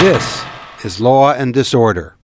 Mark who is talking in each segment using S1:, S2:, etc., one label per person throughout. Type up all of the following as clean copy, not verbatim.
S1: This is Law and Disorder.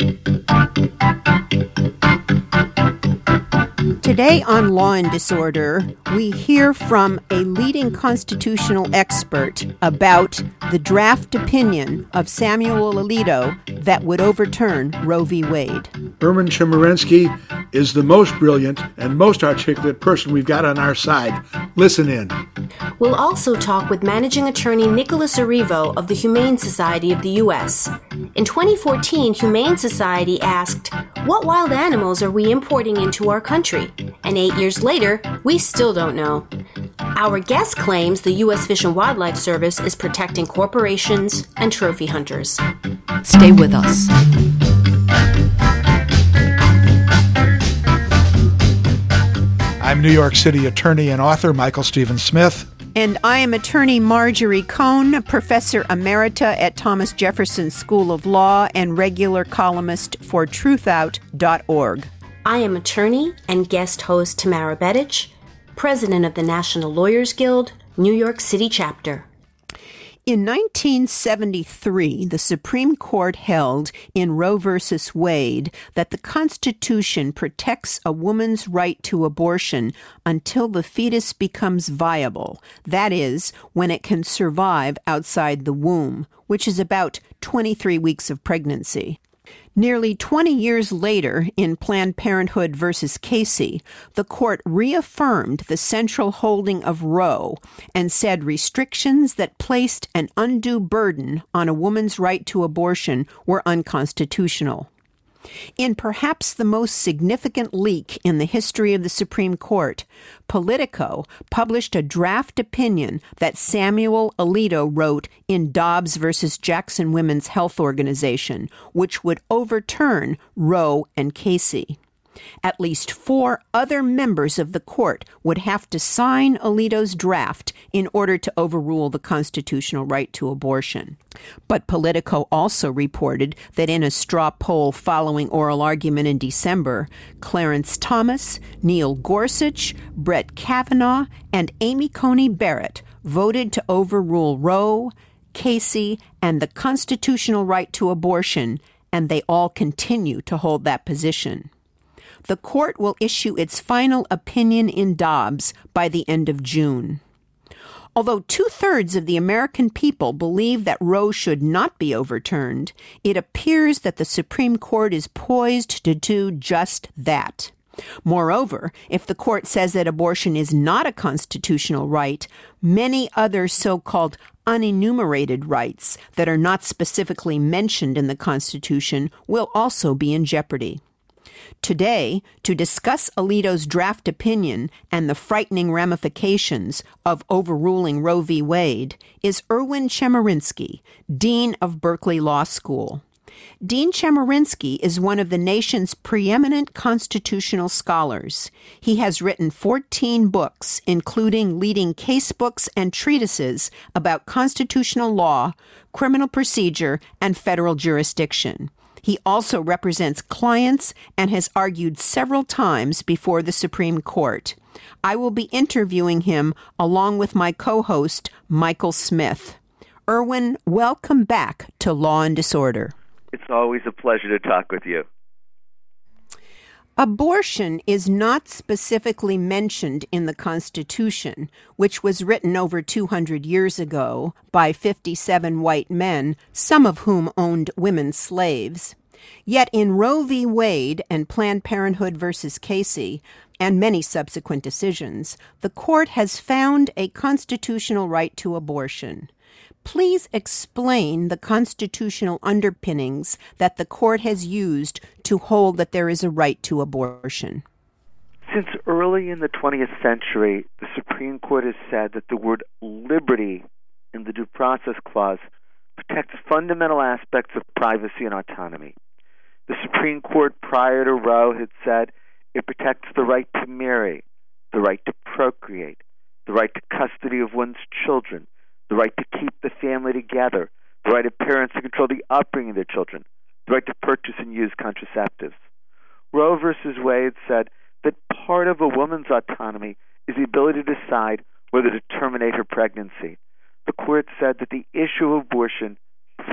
S2: Today on Law and Disorder, we hear from a leading constitutional expert about the draft opinion of Samuel Alito that would overturn Roe v. Wade.
S3: Erwin Chemerinsky is the most brilliant and most articulate person we've got on our side. Listen in.
S4: We'll also talk with managing attorney Nicholas Arrivo of the Humane Society of the U.S. In 2014, Humane Society asked, "What wild animals are we importing into our country?" And 8 years later, we still don't know. Our guest claims the U.S. Fish and Wildlife Service is protecting corporations and trophy hunters.
S5: Stay with us.
S3: I'm New York City attorney and author Michael Stephen Smith.
S2: And I am attorney Marjorie Cohn, professor emerita at Thomas Jefferson School of Law and regular columnist for truthout.org.
S4: I am attorney and guest host Tamara Bedich, president of the National Lawyers Guild, New York City chapter.
S2: In 1973, the Supreme Court held in Roe v. Wade that the Constitution protects a woman's right to abortion until the fetus becomes viable, that is, when it can survive outside the womb, which is about 23 weeks of pregnancy. Nearly 20 years later, in Planned Parenthood v. Casey, the court reaffirmed the central holding of Roe and said restrictions that placed an undue burden on a woman's right to abortion were unconstitutional. In perhaps the most significant leak in the history of the Supreme Court, Politico published a draft opinion that Samuel Alito wrote in Dobbs v. Jackson Women's Health Organization, which would overturn Roe and Casey. At least 4 other members of the court would have to sign Alito's draft in order to overrule the constitutional right to abortion. But Politico also reported that in a straw poll following oral argument in December, Clarence Thomas, Neil Gorsuch, Brett Kavanaugh, and Amy Coney Barrett voted to overrule Roe, Casey, and the constitutional right to abortion, and they all continue to hold that position. The court will issue its final opinion in Dobbs by the end of June. Although 2/3 of the American people believe that Roe should not be overturned, it appears that the Supreme Court is poised to do just that. Moreover, if the court says that abortion is not a constitutional right, many other so-called unenumerated rights that are not specifically mentioned in the Constitution will also be in jeopardy. Today, to discuss Alito's draft opinion and the frightening ramifications of overruling Roe v. Wade is Erwin Chemerinsky, Dean of Berkeley Law School. Dean Chemerinsky is one of the nation's preeminent constitutional scholars. He has written 14 books, including leading case books and treatises about constitutional law, criminal procedure, and federal jurisdiction. He also represents clients and has argued several times before the Supreme Court. I will be interviewing him along with my co-host, Michael Smith. Erwin, welcome back to Law and Disorder.
S6: It's always a pleasure to talk with you.
S2: Abortion is not specifically mentioned in the Constitution, which was written over 200 years ago by 57 white men, some of whom owned women slaves. Yet in Roe v. Wade and Planned Parenthood v. Casey, and many subsequent decisions, the court has found a constitutional right to abortion. Please explain the constitutional underpinnings that the court has used to hold that there is a right to abortion.
S6: Since early in the 20th century, the Supreme Court has said that the word liberty in the Due Process Clause protects fundamental aspects of privacy and autonomy. The Supreme Court prior to Roe had said it protects the right to marry, the right to procreate, the right to custody of one's children, the right to keep the family together, the right of parents to control the upbringing of their children, the right to purchase and use contraceptives. Roe versus Wade said that part of a woman's autonomy is the ability to decide whether to terminate her pregnancy. The court said that the issue of abortion for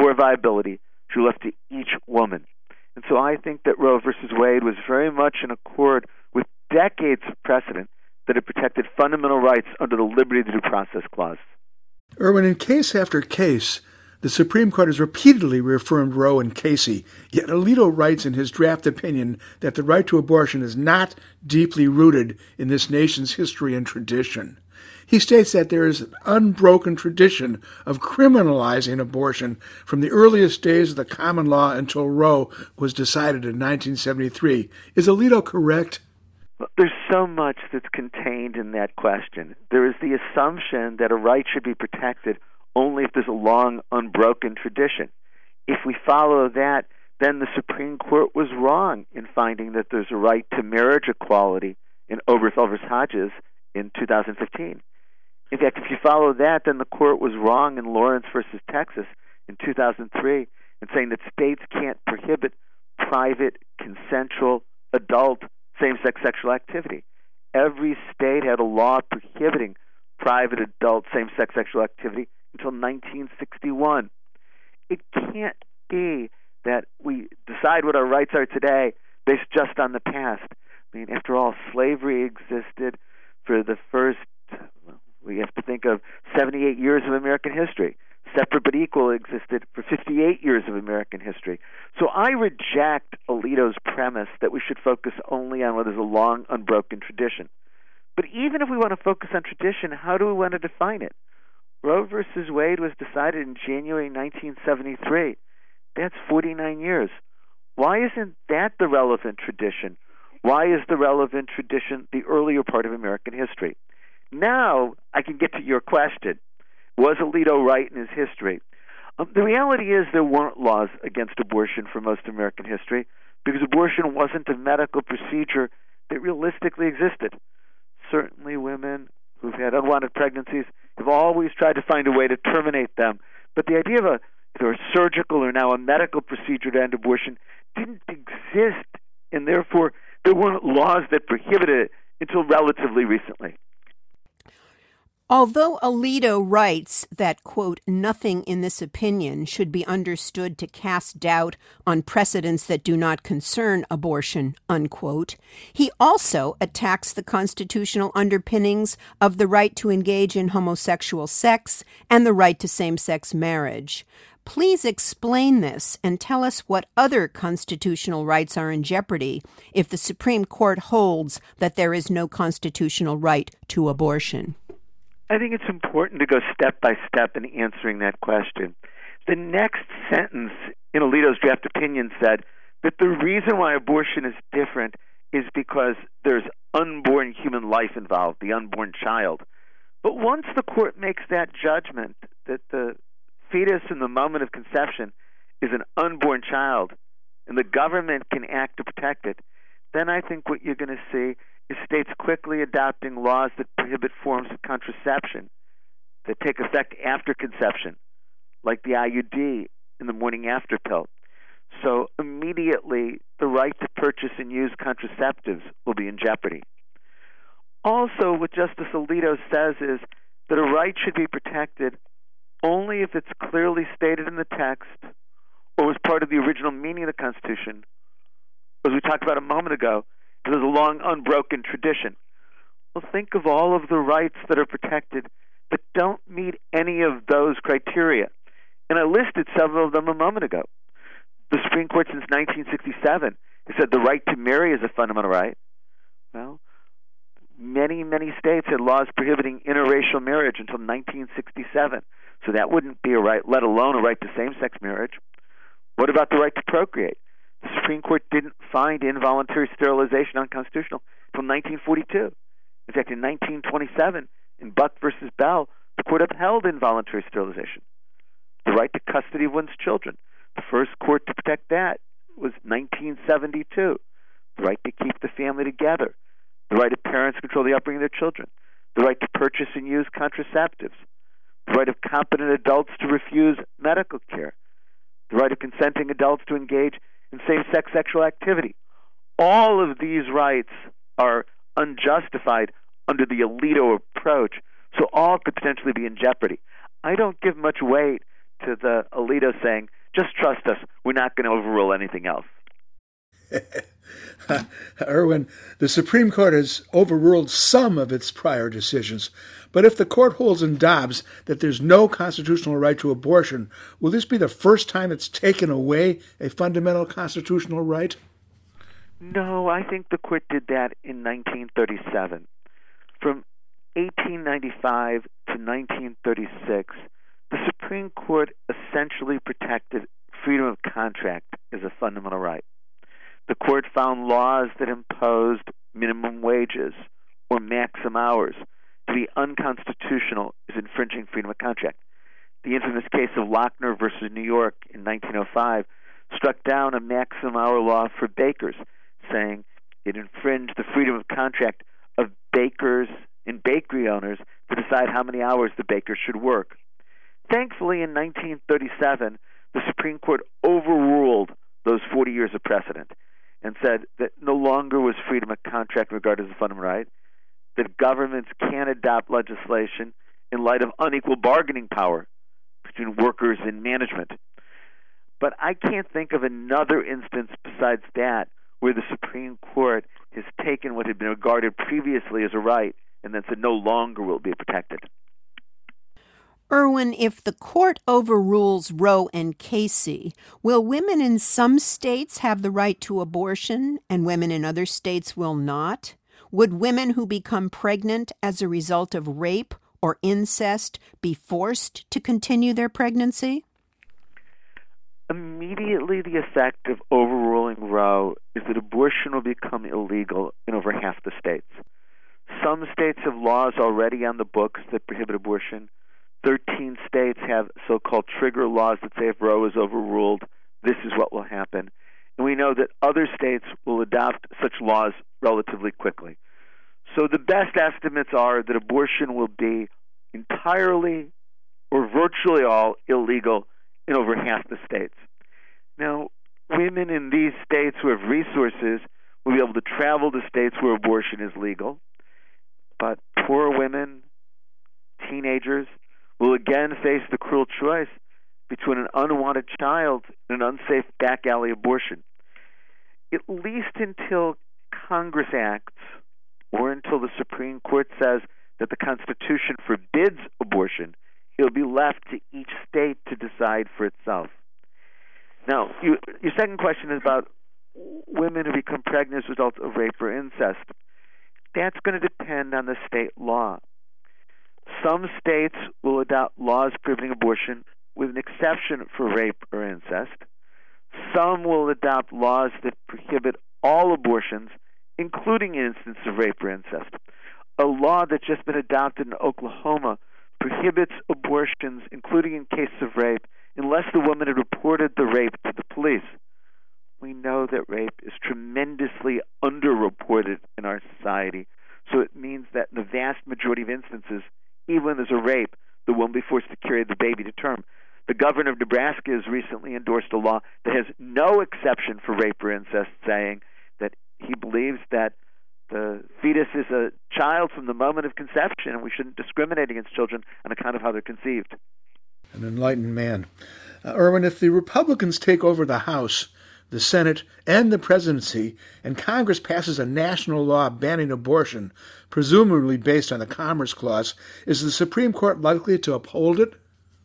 S6: for viability should be left to each woman. And so I think that Roe versus Wade was very much in accord with decades of precedent that it protected fundamental rights under the liberty of the Due Process Clause.
S3: Erwin, in case after case, the Supreme Court has repeatedly reaffirmed Roe and Casey, yet Alito writes in his draft opinion that the right to abortion is not deeply rooted in this nation's history and tradition. He states that there is an unbroken tradition of criminalizing abortion from the earliest days of the common law until Roe was decided in 1973. Is Alito correct?
S6: Well, there's so much that's contained in that question. There is the assumption that a right should be protected only if there's a long, unbroken tradition. If we follow that, then the Supreme Court was wrong in finding that there's a right to marriage equality in Oberthal v. Hodges in 2015. In fact, if you follow that, then the court was wrong in Lawrence v. Texas in 2003 in saying that states can't prohibit private, consensual, adult, same-sex sexual activity. Every state had a law prohibiting private, adult, same-sex sexual activity until 1961. It can't be that we decide what our rights are today based just on the past. I mean, after all, slavery existed for the first, we have to think of 78 years of American history. Separate but equal existed for 58 years of American history. So I reject Alito's premise that we should focus only on what is a long, unbroken tradition. But even if we want to focus on tradition, how do we want to define it? Roe versus Wade was decided in January 1973. That's 49 years. Why isn't that the relevant tradition? Why is the relevant tradition the earlier part of American history? Now I can get to your question. Was Alito right in his history? The reality is there weren't laws against abortion for most of American history because abortion wasn't a medical procedure that realistically existed. Certainly women who've had unwanted pregnancies have always tried to find a way to terminate them. But the idea of either a surgical or now a medical procedure to end abortion didn't exist, and therefore there weren't laws that prohibited it until relatively recently.
S2: Although Alito writes that, quote, nothing in this opinion should be understood to cast doubt on precedents that do not concern abortion, unquote, he also attacks the constitutional underpinnings of the right to engage in homosexual sex and the right to same-sex marriage. Please explain this and tell us what other constitutional rights are in jeopardy if the Supreme Court holds that there is no constitutional right to abortion.
S6: I think it's important to go step by step in answering that question. The next sentence in Alito's draft opinion said that the reason why abortion is different is because there's unborn human life involved, the unborn child. But once the court makes that judgment that the fetus in the moment of conception is an unborn child and the government can act to protect it, then I think what you're going to see is states quickly adopting laws that prohibit forms of contraception that take effect after conception, like the IUD in the morning after pill. So immediately, the right to purchase and use contraceptives will be in jeopardy. Also, what Justice Alito says is that a right should be protected only if it's clearly stated in the text or was part of the original meaning of the Constitution. As we talked about a moment ago, there's a long, unbroken tradition. Well, think of all of the rights that are protected that don't meet any of those criteria. And I listed several of them a moment ago. The Supreme Court since 1967 has said the right to marry is a fundamental right. Well, many, many states had laws prohibiting interracial marriage until 1967. So that wouldn't be a right, let alone a right to same-sex marriage. What about the right to procreate? The Supreme Court didn't find involuntary sterilization unconstitutional until 1942. In fact, in 1927, in Buck versus Bell, the court upheld involuntary sterilization. The right to custody of one's children. The first court to protect that was 1972. The right to keep the family together. The right of parents to control the upbringing of their children. The right to purchase and use contraceptives. The right of competent adults to refuse medical care. The right of consenting adults to engage in same-sex sexual activity. All of these rights are unjustified under the Alito approach, so all could potentially be in jeopardy. I don't give much weight to the Alito saying, just trust us, we're not going to overrule anything else.
S3: Erwin, the Supreme Court has overruled some of its prior decisions, but if the court holds in Dobbs that there's no constitutional right to abortion, will this be the first time it's taken away a fundamental constitutional right?
S6: No, I think the court did that in 1937. From 1895 to 1936, the Supreme Court essentially protected freedom of contract as a fundamental right. The court found laws that imposed minimum wages or maximum hours to be unconstitutional as infringing freedom of contract. The infamous case of Lochner versus New York in 1905 struck down a maximum hour law for bakers, saying it infringed the freedom of contract of bakers and bakery owners to decide how many hours the bakers should work. Thankfully, in 1937, the Supreme Court overruled those 40 years of precedent and said that no longer was freedom of contract regarded as a fundamental right, that governments can adopt legislation in light of unequal bargaining power between workers and management. But I can't think of another instance besides that where the Supreme Court has taken what had been regarded previously as a right and then said no longer will be protected.
S2: Erwin, if the court overrules Roe and Casey, will women in some states have the right to abortion and women in other states will not? Would women who become pregnant as a result of rape or incest be forced to continue their pregnancy?
S6: Immediately, the effect of overruling Roe is that abortion will become illegal in over half the states. Some states have laws already on the books that prohibit abortion. 13 states have so-called trigger laws that say if Roe is overruled, this is what will happen. And we know that other states will adopt such laws relatively quickly. So the best estimates are that abortion will be entirely or virtually all illegal in over half the states. Now, women in these states who have resources will be able to travel to states where abortion is legal, but poor women, teenagers, will again face the cruel choice between an unwanted child and an unsafe back alley abortion. At least until Congress acts or until the Supreme Court says that the Constitution forbids abortion, it will be left to each state to decide for itself. Now, your second question is about women who become pregnant as a result of rape or incest. That's going to depend on the state law. Some states will adopt laws prohibiting abortion with an exception for rape or incest. Some will adopt laws that prohibit all abortions, including instances of rape or incest. A law that's just been adopted in Oklahoma prohibits abortions, including in cases of rape, unless the woman had reported the rape to the police. We know that rape is tremendously underreported in our society, so it means that in the vast majority of instances, even when there's a rape, the woman will be forced to carry the baby to term. The governor of Nebraska has recently endorsed a law that has no exception for rape or incest, saying that he believes that the fetus is a child from the moment of conception, and we shouldn't discriminate against children on account of how they're conceived.
S3: An enlightened man. Erwin, if the Republicans take over the House, the Senate, and the presidency, and Congress passes a national law banning abortion, presumably based on the Commerce Clause, is the Supreme Court likely to uphold it?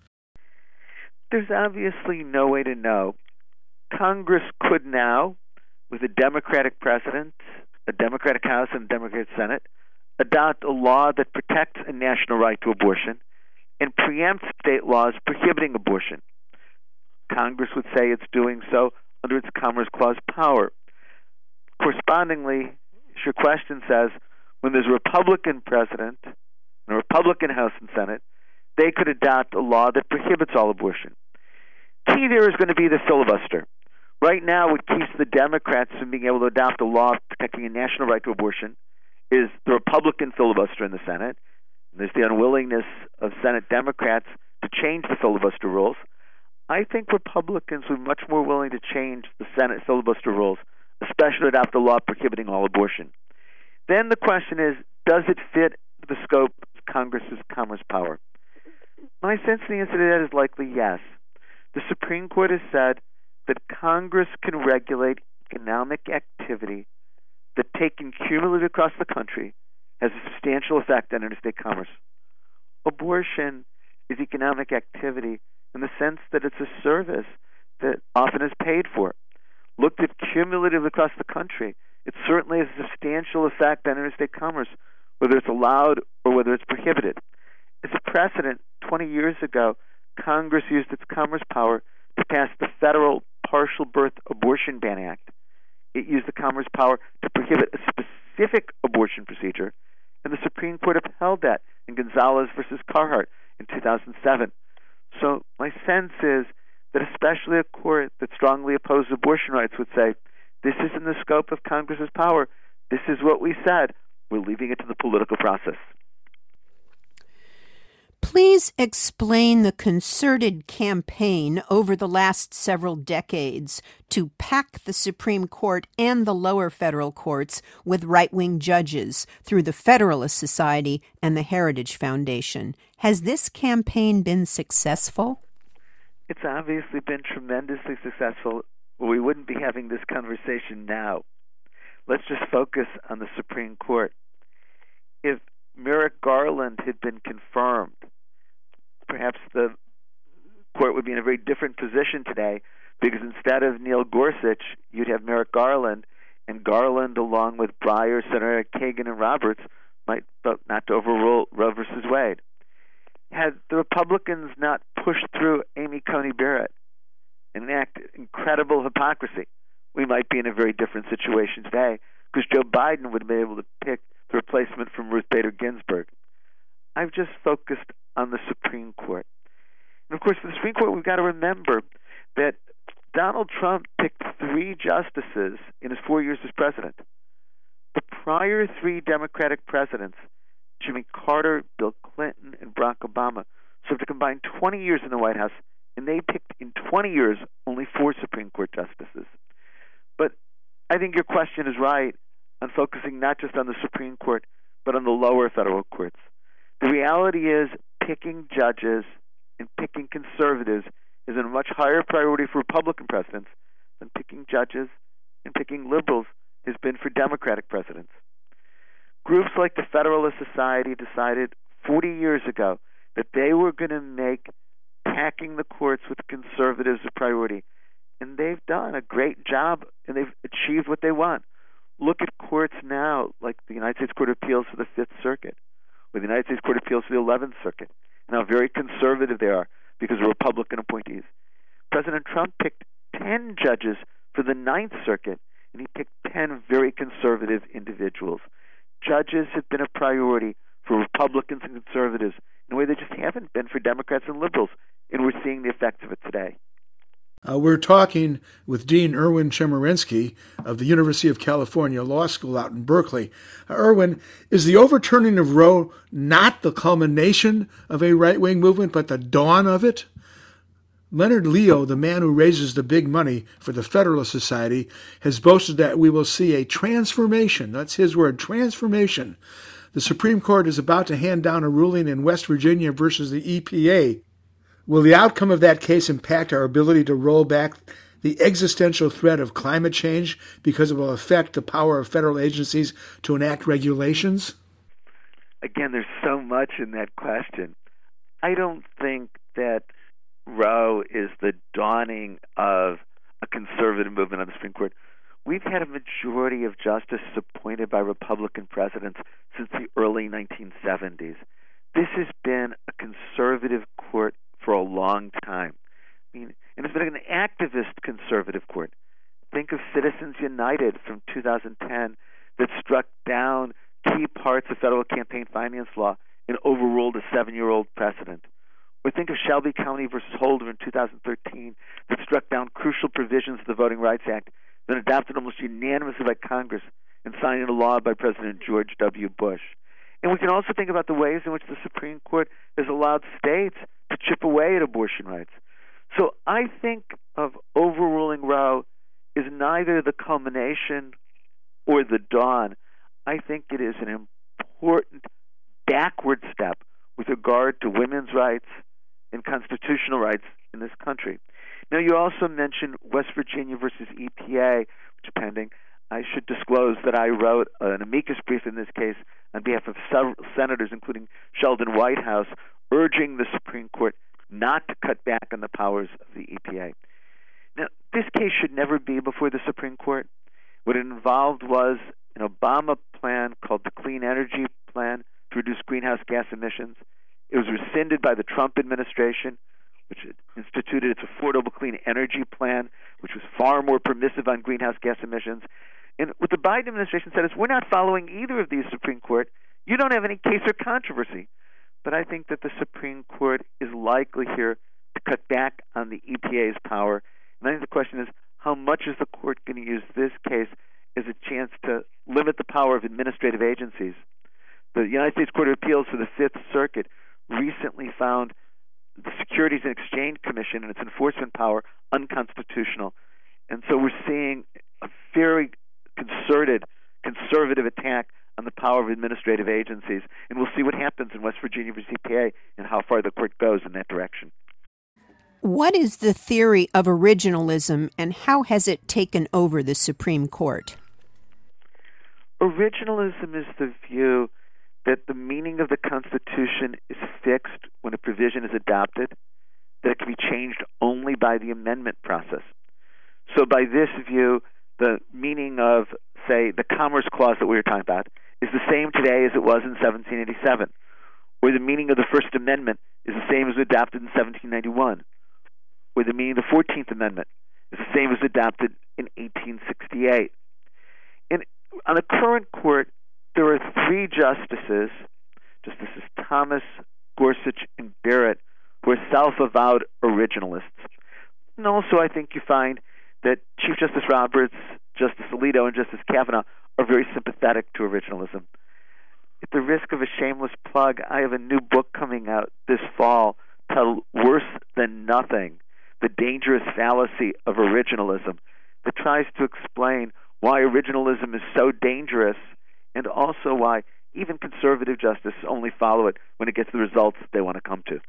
S6: There's obviously no way to know. Congress could now, with a Democratic president, a Democratic House, and a Democratic Senate, adopt a law that protects a national right to abortion and preempts state laws prohibiting abortion. Congress would say it's doing so under its Commerce Clause power. Correspondingly, as your question says, when there's a Republican president and a Republican House and Senate, they could adopt a law that prohibits all abortion. Key there is going to be the filibuster. Right now, what keeps the Democrats from being able to adopt a law protecting a national right to abortion is the Republican filibuster in the Senate. And there's the unwillingness of Senate Democrats to change the filibuster rules. I think Republicans would be much more willing to change the Senate filibuster rules, especially adopt a law prohibiting all abortion. Then the question is, does it fit the scope of Congress's commerce power? My sense of the answer to that is likely yes. The Supreme Court has said that Congress can regulate economic activity that, taken cumulatively across the country, has a substantial effect on interstate commerce. Abortion is economic activity in the sense that it's a service that often is paid for. Looked at cumulatively across the country, it certainly has a substantial effect on interstate commerce, whether it's allowed or whether it's prohibited. As a precedent, 20 years ago, Congress used its commerce power to pass the Federal Partial Birth Abortion Ban Act. It used the commerce power to prohibit a specific abortion procedure, and the Supreme Court upheld that in Gonzalez versus Carhart in 2007. So my sense is that especially a court that strongly opposes abortion rights would say, this is in the scope of Congress's power. This is what we said. We're leaving it to the political process.
S2: Please explain the concerted campaign over the last several decades to pack the Supreme Court and the lower federal courts with right-wing judges through the Federalist Society and the Heritage Foundation. Has this campaign been successful?
S6: It's obviously been tremendously successful, or we wouldn't be having this conversation now. Let's just focus on the Supreme Court. If Merrick Garland had been confirmed, perhaps the court would be in a very different position today, because instead of Neil Gorsuch, you'd have Merrick Garland, and Garland, along with Breyer, Senator Kagan, and Roberts, might vote not to overrule Roe versus Wade. Had the Republicans not pushed through Amy Coney Barrett and enacted incredible hypocrisy, we might be in a very different situation today, because Joe Biden would have been able to pick the replacement from Ruth Bader Ginsburg. I've just focused on the Supreme Court. And of course, for the Supreme Court, we've got to remember that Donald Trump picked 3 justices in his 4 years as president. The prior 3 Democratic presidents, Jimmy Carter, Bill Clinton, and Barack Obama, served a combined 20 years in the White House, and they picked in 20 years only 4 Supreme Court justices. But I think your question is right on focusing not just on the Supreme Court, but on the lower federal courts. The reality is picking judges and picking conservatives is a much higher priority for Republican presidents than picking judges and picking liberals has been for Democratic presidents. Groups like the Federalist Society decided 40 years ago that they were going to make packing the courts with conservatives a priority. And they've done a great job, and they've achieved what they want. Look at courts now, like the United States Court of Appeals for the Fifth Circuit, or the United States Court of Appeals for the 11th Circuit, and how very conservative they are because of Republican appointees. President Trump picked 10 judges for the 9th Circuit, and he picked 10 very conservative individuals. Judges have been a priority for Republicans and conservatives in a way they just haven't been for Democrats and liberals, and we're seeing the effects of it today.
S3: We're talking with Dean Erwin Chemerinsky of the University of California Law School out in Berkeley. Erwin, is the overturning of Roe not the culmination of a right-wing movement, but the dawn of it? Leonard Leo, the man who raises the big money for the Federalist Society, has boasted that we will see a transformation. That's his word, transformation. The Supreme Court is about to hand down a ruling in West Virginia versus the EPA. Will the outcome of that case impact our ability to roll back the existential threat of climate change because it will affect the power of federal agencies to enact regulations?
S6: Again, there's so much in that question. I don't think that Roe is the dawning of a conservative movement on the Supreme Court. We've had a majority of justices appointed by Republican presidents since the early 1970s. This has been a conservative court for a long time. And it's been an activist conservative court. Think of Citizens United from 2010 that struck down key parts of federal campaign finance law and overruled a 7-year-old precedent. Or think of Shelby County versus Holder in 2013 that struck down crucial provisions of the Voting Rights Act, then adopted almost unanimously by Congress and signed into law by President George W. Bush. And we can also think about the ways in which the Supreme Court has allowed states to chip away at abortion rights. So I think of overruling Roe is neither the culmination or the dawn. I think it is an important backward step with regard to women's rights and constitutional rights in this country. Now, you also mentioned West Virginia versus EPA, which is pending. I should disclose that I wrote an amicus brief in this case on behalf of several senators, including Sheldon Whitehouse, urging the Supreme Court not to cut back on the powers of the EPA. Now, this case should never be before the Supreme Court. What it involved was an Obama plan called the Clean Energy Plan to reduce greenhouse gas emissions. It was rescinded by the Trump administration, which instituted its Affordable Clean Energy Plan, which was far more permissive on greenhouse gas emissions. And what the Biden administration said is, we're not following either of these, Supreme Court. You don't have any case or controversy. But I think that the Supreme Court is likely here to cut back on the EPA's power. And I think the question is, how much is the court going to use this case as a chance to limit the power of administrative agencies? The United States Court of Appeals for the Fifth Circuit recently found the Securities and Exchange Commission and its enforcement power unconstitutional. And so we're seeing a very concerted, conservative attack on the power of administrative agencies. And we'll see what happens in West Virginia versus EPA and how far the court goes in that direction.
S2: What is the theory of originalism, and how has it taken over the Supreme Court?
S6: Originalism is the view that the meaning of the Constitution is fixed when a provision is adopted, that it can be changed only by the amendment process. So by this view, the meaning of, say, the Commerce Clause that we were talking about is the same today as it was in 1787, or the meaning of the First Amendment is the same as adopted in 1791, or the meaning of the 14th Amendment is the same as adopted in 1868. And on the current court, there are three justices, Justices Thomas, Gorsuch, and Barrett, who are self-avowed originalists. And also I think you find that Chief Justice Roberts, Justice Alito, and Justice Kavanaugh are very sympathetic to originalism. At the risk of a shameless plug, I have a new book coming out this fall titled Worse Than Nothing, The Dangerous Fallacy of Originalism, that tries to explain why originalism is so dangerous and also why even conservative justices only follow it when it gets the results they want to come to.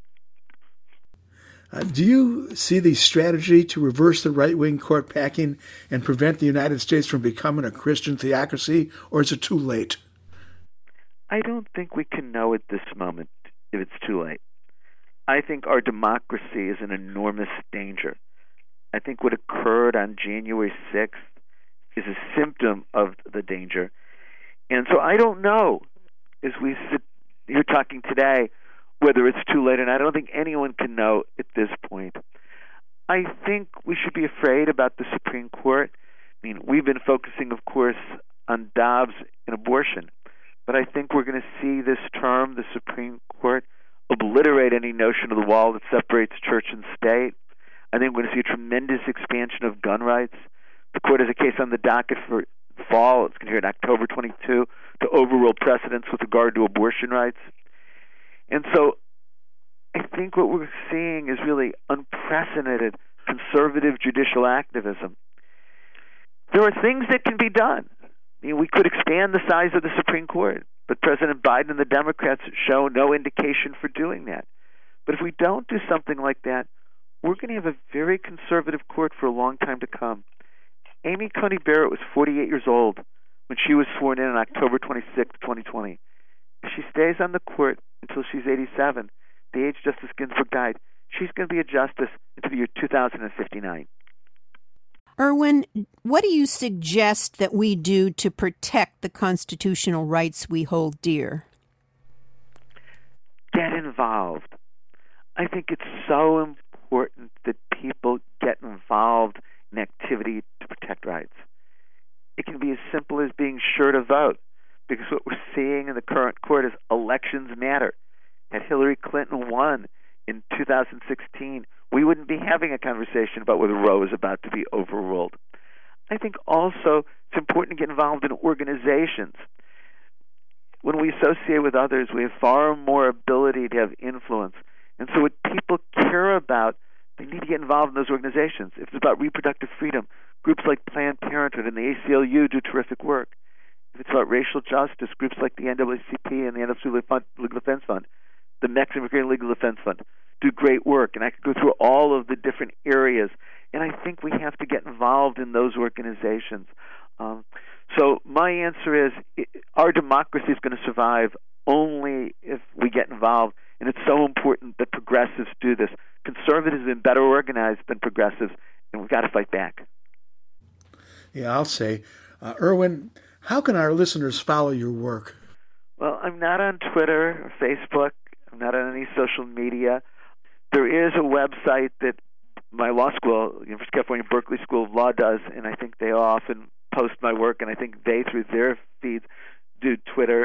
S3: Do you see the strategy to reverse the right-wing court packing and prevent the United States from becoming a Christian theocracy, or is it too late?
S6: I don't think we can know at this moment if it's too late. I think our democracy is in enormous danger. I think what occurred on January 6th is a symptom of the danger. And so I don't know, as we sit here talking today, whether it's too late, and I don't think anyone can know at this point. I think we should be afraid about the Supreme Court. I mean, we've been focusing, of course, on Dobbs and abortion, but I think we're going to see this term, the Supreme Court, obliterate any notion of the wall that separates church and state. I think we're going to see a tremendous expansion of gun rights. The court has a case on the docket for the fall. It's going to hear in October 22 to overrule precedents with regard to abortion rights. And so I think what we're seeing is really unprecedented conservative judicial activism. There are things that can be done. I mean, we could expand the size of the Supreme Court, but President Biden and the Democrats show no indication for doing that. But if we don't do something like that, we're going to have a very conservative court for a long time to come. Amy Coney Barrett was 48 years old when she was sworn in on October 26, 2020. If she stays on the court until she's 87, the age Justice Ginsburg died, she's going to be a justice until the year 2059.
S2: Erwin, what do you suggest that we do to protect the constitutional rights we hold dear?
S6: Get involved. I think it's so important that people get involved in activity to protect rights. It can be as simple as being sure to vote, because what we're seeing in the current court is elections matter. Had Hillary Clinton won in 2016, we wouldn't be having a conversation about whether Roe is about to be overruled. I think also it's important to get involved in organizations. When we associate with others, we have far more ability to have influence. And so what people care about, they need to get involved in those organizations. If it's about reproductive freedom, groups like Planned Parenthood and the ACLU do terrific work. If it's about racial justice, groups like the NAACP and the NFLC Legal Defense Fund the Mexican Legal Defense Fund, do great work, and I could go through all of the different areas. And I think we have to get involved in those organizations. So my answer is our democracy is going to survive only if we get involved, and it's so important that progressives do this. Conservatives have been better organized than progressives, and we've got to fight back.
S3: Yeah, I'll say. Erwin, how can our listeners follow your work?
S6: Well, I'm not on Twitter or Facebook. I'm not on any social media. There is a website that my law school, University of California Berkeley School of Law, does, and I think they often post my work, and I think they, through their feeds, do Twitter.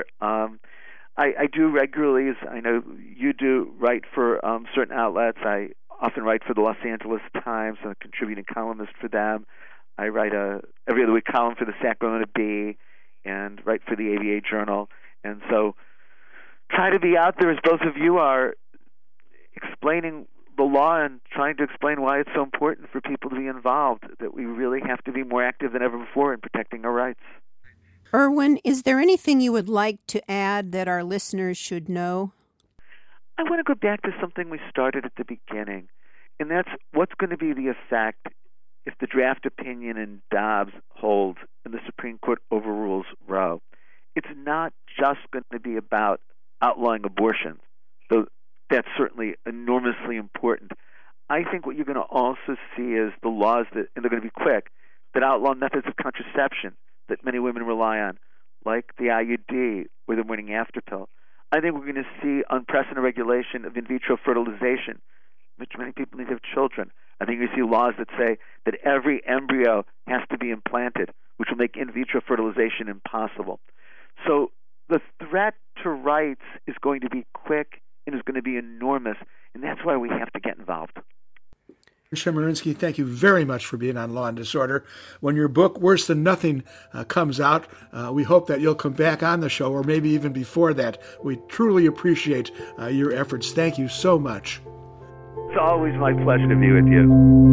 S6: I do regularly, as I know you do, write for certain outlets. I often write for the Los Angeles Times. I'm a contributing columnist for them. I write a every other week column for the Sacramento Bee and write for the ABA Journal. And so try to be out there, as both of you are, explaining the law and trying to explain why it's so important for people to be involved, that we really have to be more active than ever before in protecting our rights.
S2: Erwin, is there anything you would like to add that our listeners should know?
S6: I want to go back to something we started at the beginning, and that's what's going to be the effect if the draft opinion in Dobbs holds and the Supreme Court overrules Roe. It's not just going to be about outlawing abortion, though that's certainly enormously important. I think what you're going to also see is the laws that, and they're going to be quick, that outlaw methods of contraception that many women rely on, like the IUD or the morning after pill. I think we're going to see unprecedented regulation of in vitro fertilization, which many people need to have children. I think you see laws that say that every embryo has to be implanted, which will make in vitro fertilization impossible. So the threat to rights is going to be quick and is going to be enormous, and that's why we have to get involved.
S3: Chemerinsky, thank you very much for being on Law and Disorder. When your book, Worse Than Nothing, comes out, we hope that you'll come back on the show, or maybe even before that. We truly appreciate your efforts. Thank you so much.
S6: It's always my pleasure to be with you.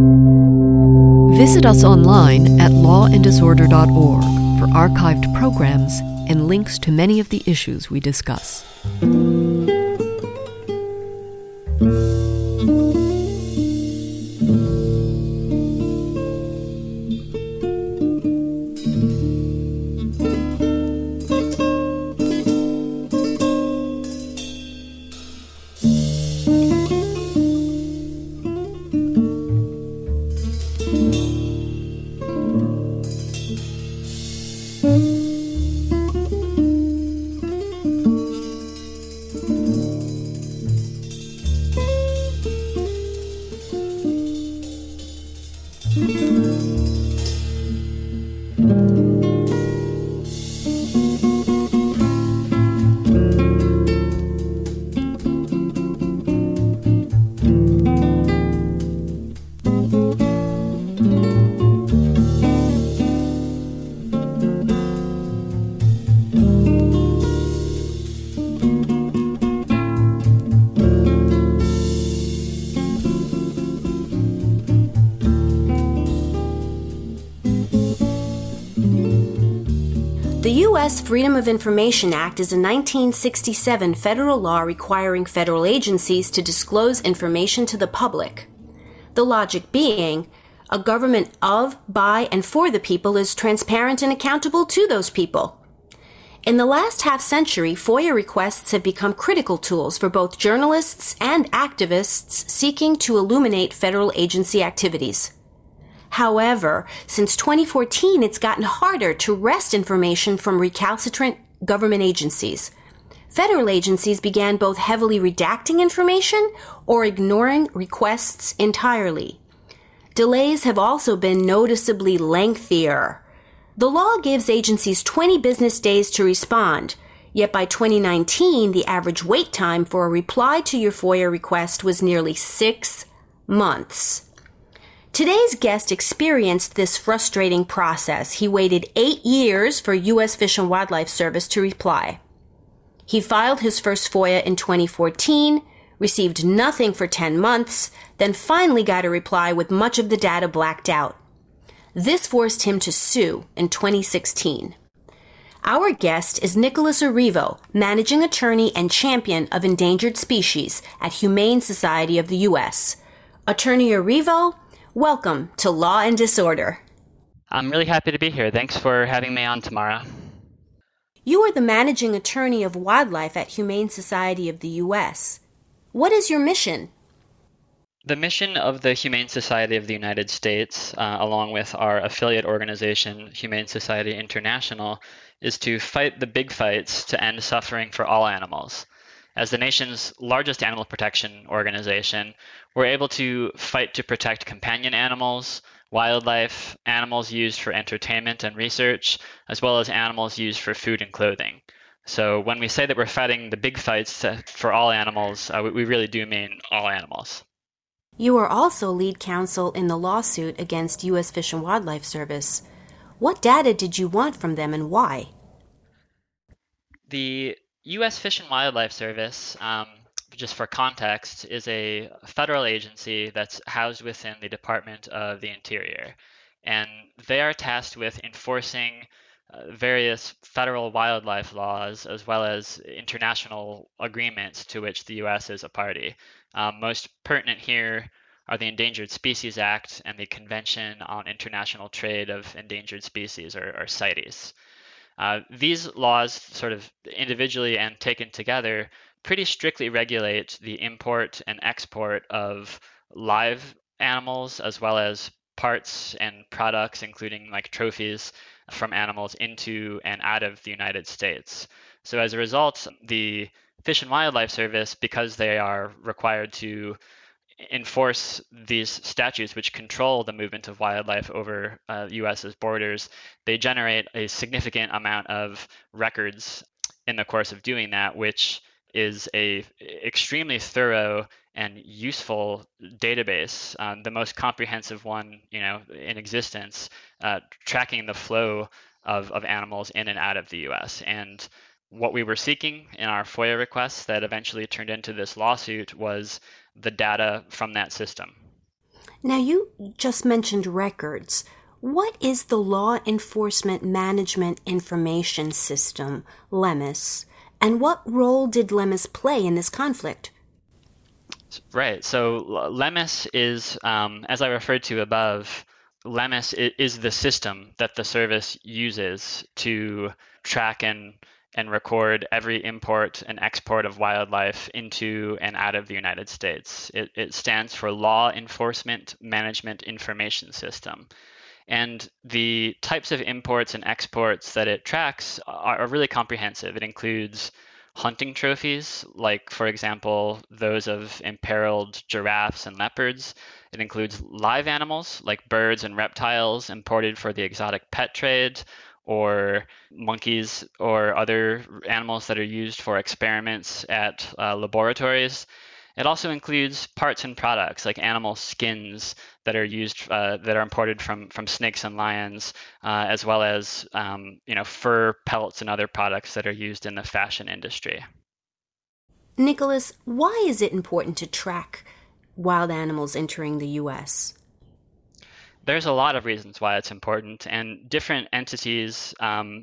S5: Visit us online at lawanddisorder.org for archived programs and links to many of the issues we discuss.
S4: The U.S. Freedom of Information Act is a 1967 federal law requiring federal agencies to disclose information to the public. The logic being, a government of, by, and for the people is transparent and accountable to those people. In the last half-century, FOIA requests have become critical tools for both journalists and activists seeking to illuminate federal agency activities. However, since 2014, it's gotten harder to wrest information from recalcitrant government agencies. Federal agencies began both heavily redacting information or ignoring requests entirely. Delays have also been noticeably lengthier. The law gives agencies 20 business days to respond, yet by 2019, the average wait time for a reply to your FOIA request was nearly 6 months. Today's guest experienced this frustrating process. He waited 8 years for U.S. Fish and Wildlife Service to reply. He filed his first FOIA in 2014, received nothing for 10 months, then finally got a reply with much of the data blacked out. This forced him to sue in 2016. Our guest is Nicholas Arrivo, Managing Attorney and Champion of Endangered Species at Humane Society of the U.S. Attorney Arrivo, welcome to Law and Disorder.
S7: I'm really happy to be here. Thanks for having me on tomorrow.
S4: You are the Managing Attorney of Wildlife at Humane Society of the U.S. What is your mission?
S7: The mission of the Humane Society of the United States, along with our affiliate organization, Humane Society International, is to fight the big fights to end suffering for all animals. As the nation's largest animal protection organization, we're able to fight to protect companion animals, wildlife, animals used for entertainment and research, as well as animals used for food and clothing. So when we say that we're fighting the big fights for all animals, we really do mean all animals.
S4: You are also lead counsel in the lawsuit against U.S. Fish and Wildlife Service. What data did you want from them and why?
S7: The U.S. Fish and Wildlife Service, just for context, is a federal agency that's housed within the Department of the Interior. And they are tasked with enforcing various federal wildlife laws as well as international agreements to which the U.S. is a party. Most pertinent here are the Endangered Species Act and the Convention on International Trade of Endangered Species, or CITES. These laws, sort of individually and taken together, pretty strictly regulate the import and export of live animals as well as parts and products, including like trophies from animals into and out of the United States. So as a result, the Fish and Wildlife Service, because they are required to enforce these statutes which control the movement of wildlife over U.S.'s borders, they generate a significant amount of records in the course of doing that, which is a extremely thorough and useful database, the most comprehensive one in existence, tracking the flow of animals in and out of the U.S. And what we were seeking in our FOIA requests that eventually turned into this lawsuit was the data from that system.
S4: Now, you just mentioned records. What is the Law Enforcement Management Information System, LEMIS, and what role did LEMIS play in this conflict?
S7: Right. So LEMIS is, as I referred to above, LEMIS is the system that the service uses to track and record every import and export of wildlife into and out of the United States. It stands for Law Enforcement Management Information System. And the types of imports and exports that it tracks are really comprehensive. It includes hunting trophies, like, for example, those of imperiled giraffes and leopards. It includes live animals, like birds and reptiles imported for the exotic pet trade, or monkeys or other animals that are used for experiments at laboratories. It also includes parts and products like animal skins that are used that are imported from snakes and lions, as well as fur pelts and other products that are used in the fashion industry.
S4: Nicholas, why is it important to track wild animals entering the U.S.?
S7: There's a lot of reasons why it's important, and different entities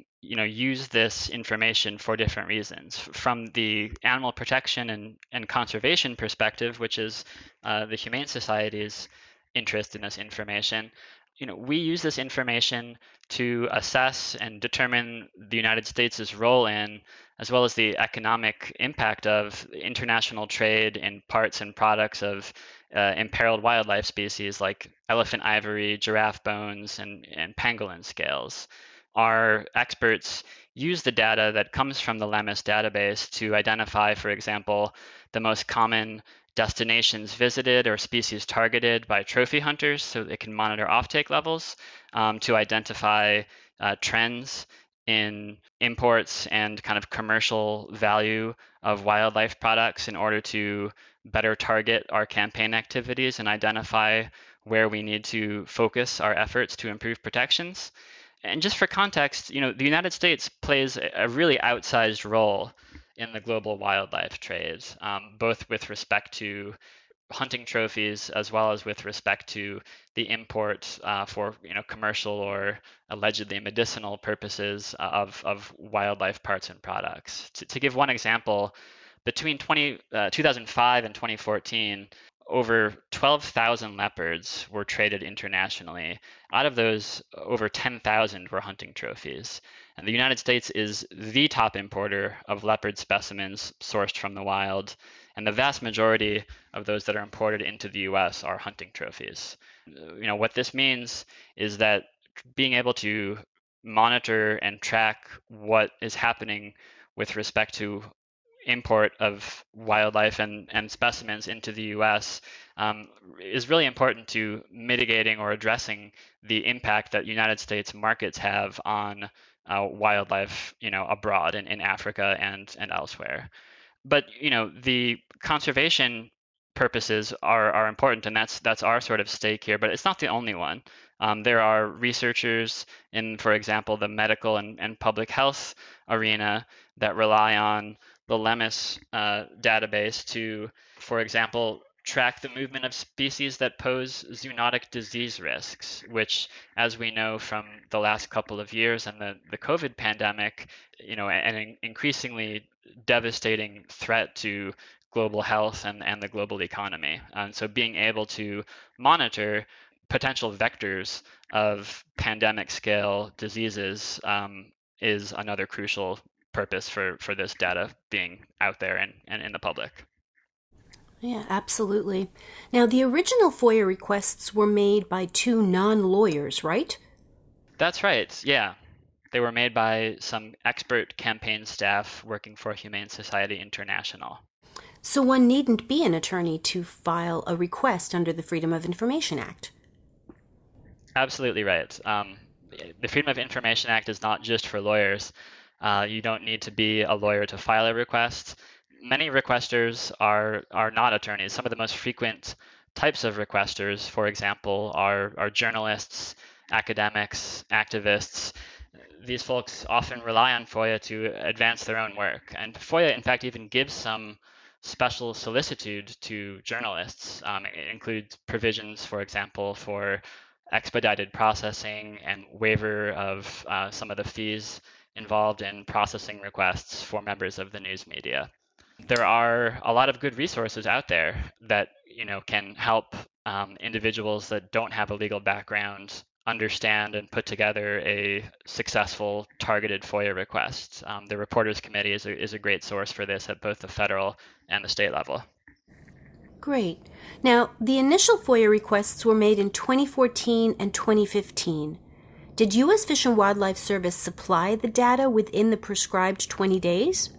S7: use this information for different reasons. From the animal protection and conservation perspective, which is the Humane Society's interest in this information, we use this information to assess and determine the United States' role in, as well as the economic impact of international trade in parts and products of imperiled wildlife species like elephant ivory, giraffe bones, and pangolin scales. Our experts use the data that comes from the LEMIS database to identify, for example, the most common destinations visited or species targeted by trophy hunters so they can monitor offtake levels, to identify trends in imports and kind of commercial value of wildlife products in order to better target our campaign activities and identify where we need to focus our efforts to improve protections. And just for context, the United States plays a really outsized role in the global wildlife trade, both with respect to hunting trophies as well as with respect to the import for commercial or allegedly medicinal purposes of wildlife parts and products. To give one example, between 2005 and 2014, over 12,000 leopards were traded internationally. Out of those, over 10,000 were hunting trophies. And the United States is the top importer of leopard specimens sourced from the wild, and the vast majority of those that are imported into the U.S. are hunting trophies. What this means is that being able to monitor and track what is happening with respect to import of wildlife and specimens into the U.S. Is really important to mitigating or addressing the impact that United States markets have on wildlife, abroad in Africa and elsewhere. But the conservation purposes are important, and that's our sort of stake here. But it's not the only one. There are researchers in, for example, the medical and public health arena that rely on the LEMIS database to, for example, track the movement of species that pose zoonotic disease risks, which, as we know from the last couple of years and the COVID pandemic, an increasingly devastating threat to global health and the global economy. And so being able to monitor potential vectors of pandemic scale diseases is another crucial purpose for this data being out there and in the public.
S4: Yeah, absolutely. Now, the original FOIA requests were made by two non-lawyers, right?
S7: That's right, yeah. They were made by some expert campaign staff working for Humane Society International.
S4: So one needn't be an attorney to file a request under the Freedom of Information Act.
S7: Absolutely right. The Freedom of Information Act is not just for lawyers. You don't need to be a lawyer to file a request. Many requesters are not attorneys. Some of the most frequent types of requesters, for example, are journalists, academics, activists. These folks often rely on FOIA to advance their own work. And FOIA, in fact, even gives some special solicitude to journalists. It includes provisions, for example, for expedited processing and waiver of some of the fees involved in processing requests for members of the news media. There are a lot of good resources out there that can help individuals that don't have a legal background understand and put together a successful targeted FOIA request. The Reporters Committee is a great source for this at both the federal and the state level.
S4: Great. Now, the initial FOIA requests were made in 2014 and 2015. Did U.S. Fish and Wildlife Service supply the data within the prescribed 20 days?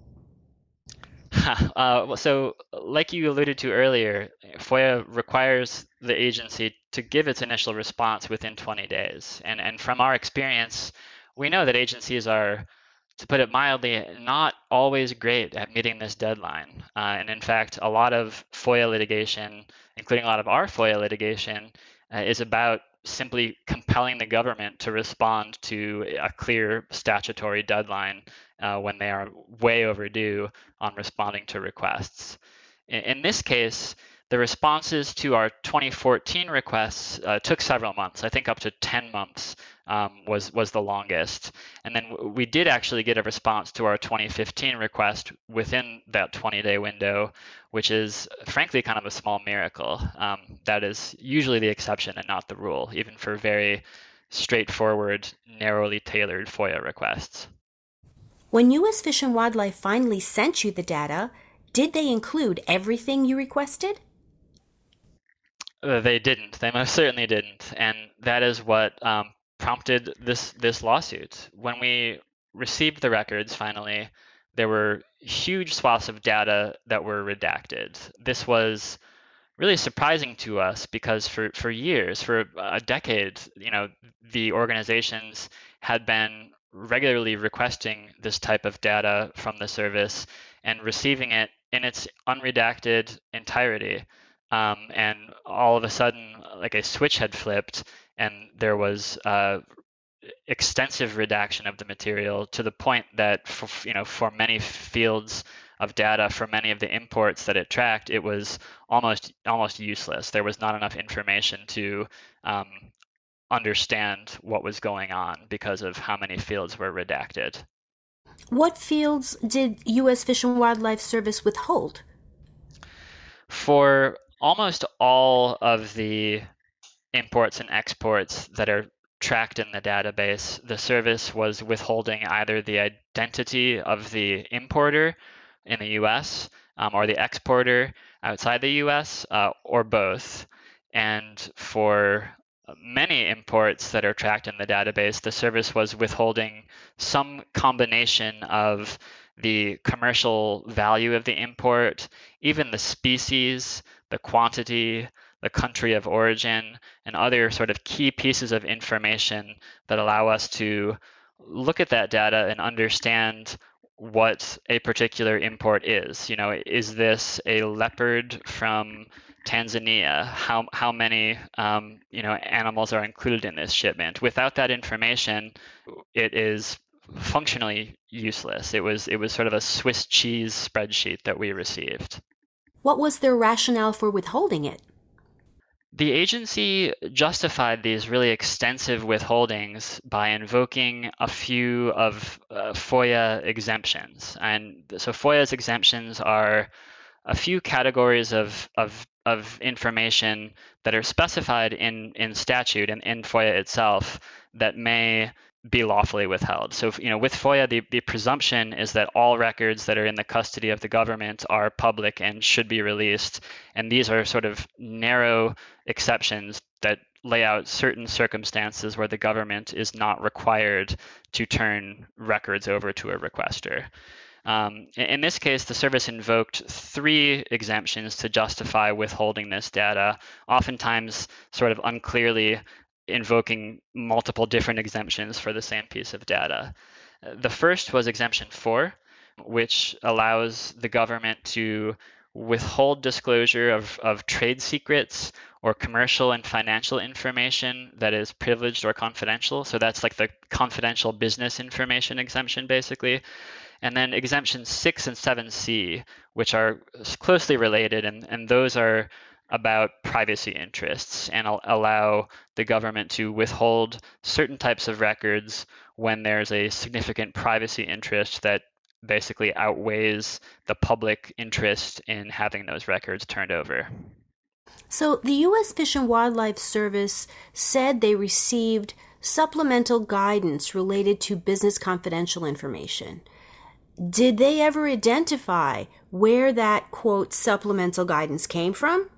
S7: So, like you alluded to earlier, FOIA requires the agency to give its initial response within 20 days. And from our experience, we know that agencies are, to put it mildly, not always great at meeting this deadline. And in fact, a lot of FOIA litigation, including a lot of our FOIA litigation, is about simply compelling the government to respond to a clear statutory deadline when they are way overdue on responding to requests. In this case, the responses to our 2014 requests took several months. I think up to 10 months was the longest. And then we did actually get a response to our 2015 request within that 20-day window, which is frankly kind of a small miracle. That is usually the exception and not the rule, even for very straightforward, narrowly tailored FOIA requests.
S4: When U.S. Fish and Wildlife finally sent you the data, did they include everything you requested?
S7: They didn't. They most certainly didn't. And that is what prompted this lawsuit. When we received the records finally, there were huge swaths of data that were redacted. This was really surprising to us because for years, for a decade, the organizations had been regularly requesting this type of data from the service and receiving it in its unredacted entirety. And all of a sudden, like a switch had flipped, and there was extensive redaction of the material to the point that for many fields of data for many of the imports that it tracked, it was almost useless. There was not enough information to understand what was going on because of how many fields were redacted.
S4: What fields did U.S. Fish and Wildlife Service withhold?
S7: For almost all of the imports and exports that are tracked in the database, the service was withholding either the identity of the importer in the U.S. Or the exporter outside the U.S. Or both. And for many imports that are tracked in the database, the service was withholding some combination of the commercial value of the import, even the species, the quantity, the country of origin, and other sort of key pieces of information that allow us to look at that data and understand what a particular import is. Is this a leopard from Tanzania? How many animals are included in this shipment? Without that information, it is functionally useless. It was sort of a Swiss cheese spreadsheet that we received.
S4: What was their rationale for withholding it?
S7: The agency justified these really extensive withholdings by invoking a few of FOIA exemptions. And so FOIA's exemptions are a few categories of information that are specified in statute and in FOIA itself that may be lawfully withheld. So, with FOIA, the presumption is that all records that are in the custody of the government are public and should be released. And these are sort of narrow exceptions that lay out certain circumstances where the government is not required to turn records over to a requester. In this case, the service invoked 3 exemptions to justify withholding this data, oftentimes sort of unclearly invoking multiple different exemptions for the same piece of data. The first was Exemption 4, which allows the government to withhold disclosure of trade secrets or commercial and financial information that is privileged or confidential. So that's like the confidential business information exemption, basically. And then Exemptions 6 and 7C, which are closely related, and those are about privacy interests and allow the government to withhold certain types of records when there's a significant privacy interest that basically outweighs the public interest in having those records turned over.
S4: So the U.S. Fish and Wildlife Service said they received supplemental guidance related to business confidential information. Did they ever identify where that, quote, supplemental guidance came from?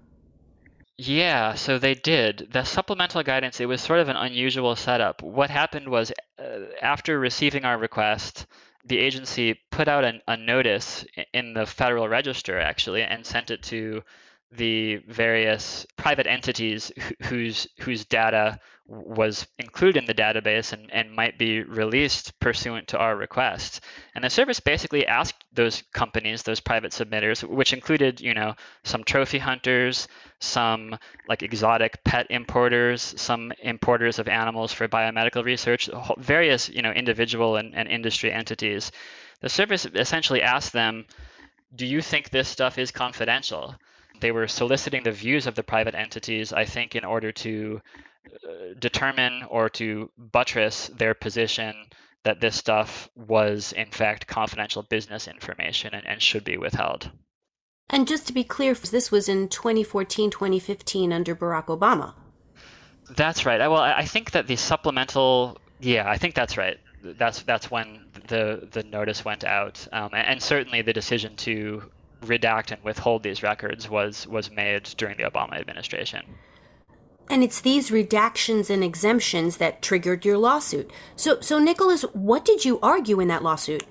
S7: Yeah, so they did. The supplemental guidance, it was sort of an unusual setup. What happened was after receiving our request, the agency put out a notice in the Federal Register, actually, and sent it to the various private entities whose data was included in the database and might be released pursuant to our request. And the service basically asked those companies, those private submitters, which included, some trophy hunters, some like exotic pet importers, some importers of animals for biomedical research, various, individual and industry entities. The service essentially asked them, do you think this stuff is confidential? They were soliciting the views of the private entities, I think, in order to determine or to buttress their position that this stuff was, in fact, confidential business information and should be withheld.
S4: And just to be clear, this was in 2014, 2015 under Barack Obama.
S7: That's right. Well, I think that the supplemental, I think that's right. That's when the notice went out. And certainly the decision to redact and withhold these records was made during the Obama administration.
S4: And it's these redactions and exemptions that triggered your lawsuit. So Nicholas, what did you argue in that lawsuit?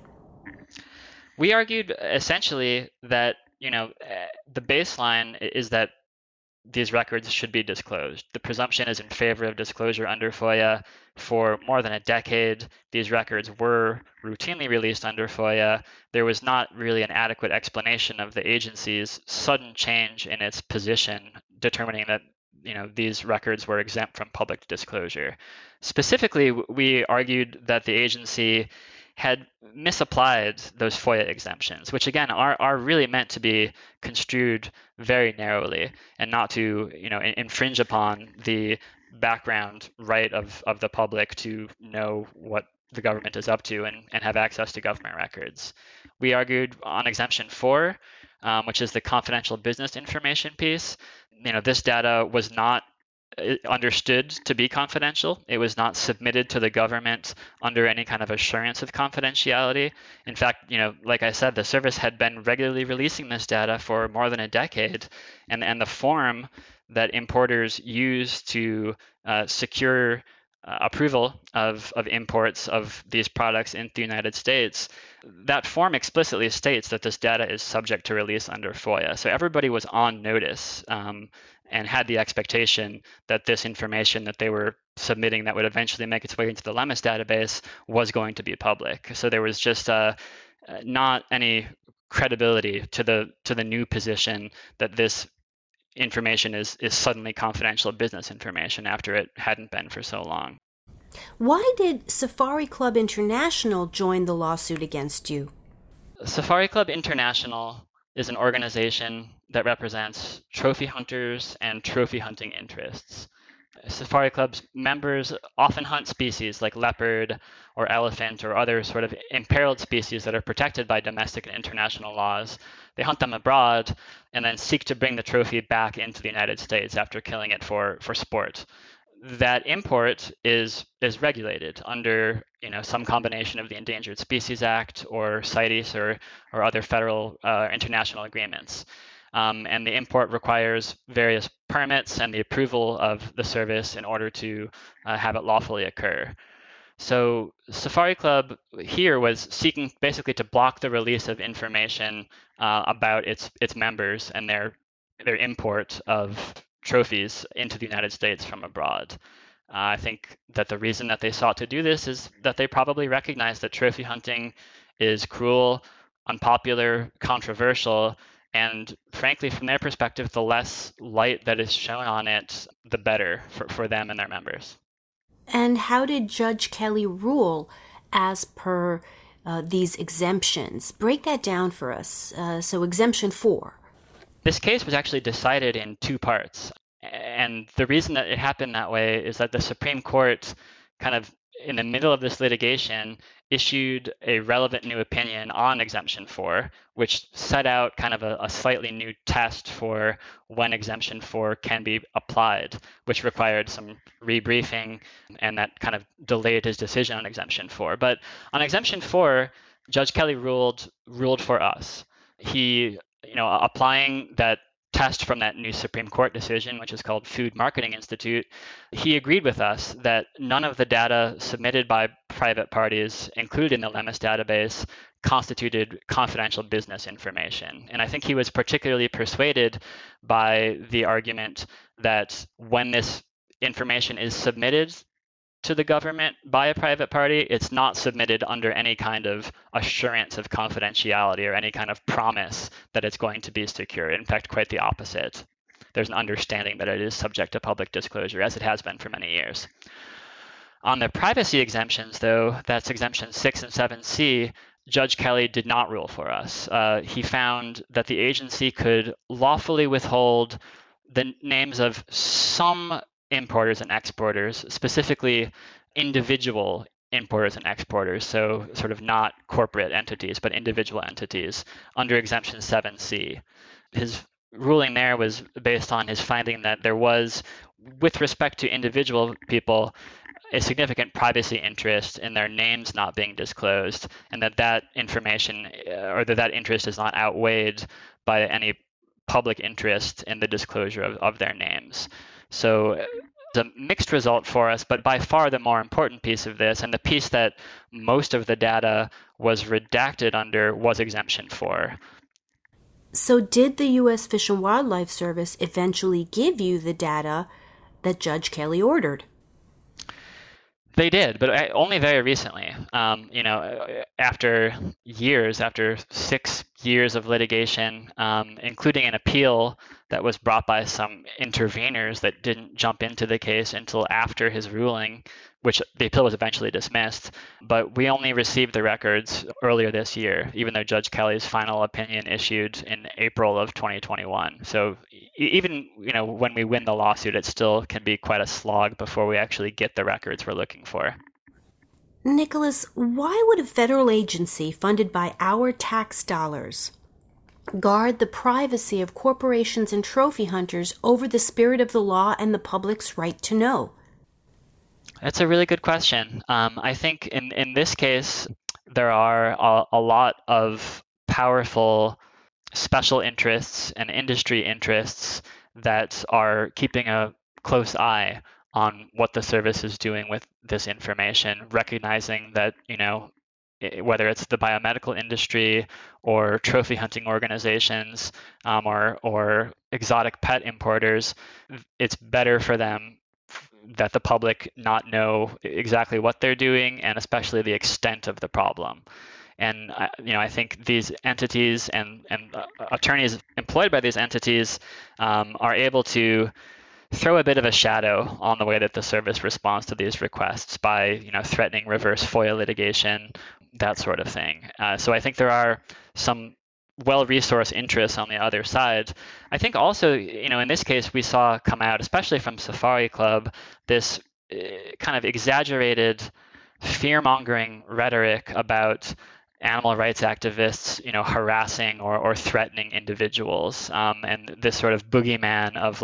S7: We argued essentially that, the baseline is that these records should be disclosed. The presumption is in favor of disclosure under FOIA. For more than a decade, these records were routinely released under FOIA. There was not really an adequate explanation of the agency's sudden change in its position, determining that these records were exempt from public disclosure. Specifically, we argued that the agency had misapplied those FOIA exemptions, which again are really meant to be construed very narrowly and not to infringe upon the background right of the public to know what the government is up to and have access to government records. We argued on Exemption 4, which is the confidential business information piece. This data was not understood to be confidential. It was not submitted to the government under any kind of assurance of confidentiality. In fact, like I said, the service had been regularly releasing this data for more than a decade, and the form that importers use to secure approval of imports of these products into the United States, that form explicitly states that this data is subject to release under FOIA. So everybody was on notice and had the expectation that this information that they were submitting that would eventually make its way into the LEMIS database was going to be public. So there was just not any credibility to the new position that this information is suddenly confidential business information after it hadn't been for so long.
S4: Why did Safari Club International join the lawsuit against you?
S7: Safari Club International is an organization that represents trophy hunters and trophy hunting interests. Safari Club's members often hunt species like leopard or elephant or other sort of imperiled species that are protected by domestic and international laws. They hunt them abroad and then seek to bring the trophy back into the United States after killing it for sport. That import is regulated under some combination of the Endangered Species Act or CITES or other federal international agreements. And the import requires various permits and the approval of the service in order to have it lawfully occur. So Safari Club here was seeking basically to block the release of information about its members and their import of trophies into the United States from abroad. I think that the reason that they sought to do this is that they probably recognize that trophy hunting is cruel, unpopular, controversial, and frankly, from their perspective, the less light that is shown on it, the better for them and their members.
S4: And how did Judge Kelly rule as per these exemptions? Break that down for us. So Exemption 4.
S7: This case was actually decided in two parts. And the reason that it happened that way is that the Supreme Court, kind of in the middle of this litigation, issued a relevant new opinion on Exemption 4, which set out kind of a slightly new test for when Exemption 4 can be applied, which required some rebriefing, and that kind of delayed his decision on Exemption 4. But on Exemption 4, Judge Kelly ruled for us. He, applying that test from that new Supreme Court decision, which is called Food Marketing Institute, he agreed with us that none of the data submitted by private parties included in the LEMIS database constituted confidential business information. And I think he was particularly persuaded by the argument that when this information is submitted to the government by a private party, it's not submitted under any kind of assurance of confidentiality or any kind of promise that it's going to be secure. In fact, quite the opposite. There's an understanding that it is subject to public disclosure, as it has been for many years. On the privacy exemptions, though, that's Exemption 6 and 7C, Judge Kelly did not rule for us. He found that the agency could lawfully withhold the names of some importers and exporters, specifically individual importers and exporters, so sort of not corporate entities, but individual entities, under Exemption 7C. His ruling there was based on his finding that there was, with respect to individual people, a significant privacy interest in their names not being disclosed, and that information or that interest is not outweighed by any public interest in the disclosure of their names. So it's a mixed result for us, but by far the more important piece of this, and the piece that most of the data was redacted under, was Exemption 4.
S4: So did the U.S. Fish and Wildlife Service eventually give you the data that Judge Kelly ordered?
S7: They did, but only very recently. After years, after 6, years of litigation, including an appeal that was brought by some interveners that didn't jump into the case until after his ruling, which the appeal was eventually dismissed. But we only received the records earlier this year, even though Judge Kelly's final opinion issued in April of 2021. So even when we win the lawsuit, it still can be quite a slog before we actually get the records we're looking for.
S4: Nicholas, why would a federal agency funded by our tax dollars guard the privacy of corporations and trophy hunters over the spirit of the law and the public's right to know?
S7: That's a really good question. I think in this case, there are a lot of powerful special interests and industry interests that are keeping a close eye on what the service is doing with this information, recognizing that, whether it's the biomedical industry or trophy hunting organizations or exotic pet importers, it's better for them that the public not know exactly what they're doing and especially the extent of the problem. And I think these entities and attorneys employed by these entities are able to throw a bit of a shadow on the way that the service responds to these requests by threatening reverse FOIA litigation, that sort of thing. So I think there are some well-resourced interests on the other side. I think also, in this case, we saw come out, especially from Safari Club, this kind of exaggerated fear-mongering rhetoric about animal rights activists, harassing or threatening individuals, and this sort of boogeyman of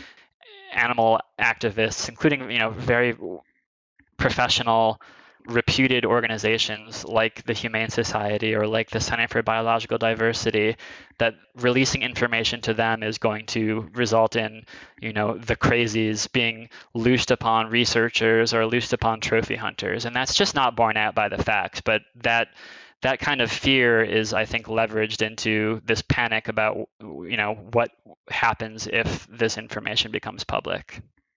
S7: animal activists, including very professional, reputed organizations like the Humane Society or like the Center for Biological Diversity, that releasing information to them is going to result in the crazies being loosed upon researchers or loosed upon trophy hunters, and that's just not borne out by the facts. But that kind of fear is, I think, leveraged into this panic about, what happens if this information becomes public.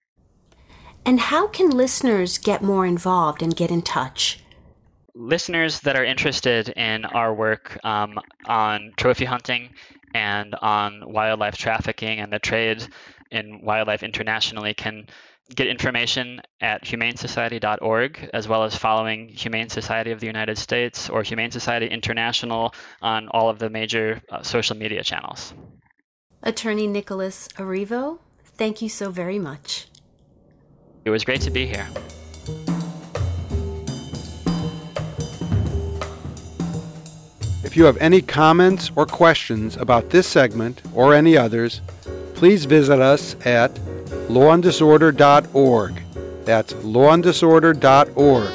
S4: And how can listeners get more involved and get in touch?
S7: Listeners that are interested in our work on trophy hunting and on wildlife trafficking and the trade in wildlife internationally can get information at humanesociety.org, as well as following Humane Society of the United States or Humane Society International on all of the major social media channels.
S4: Attorney Nicholas Arrivo, thank you so very much.
S7: It was great to be here.
S1: If you have any comments or questions about this segment or any others, please visit us at lawanddisorder.org. That's lawanddisorder.org.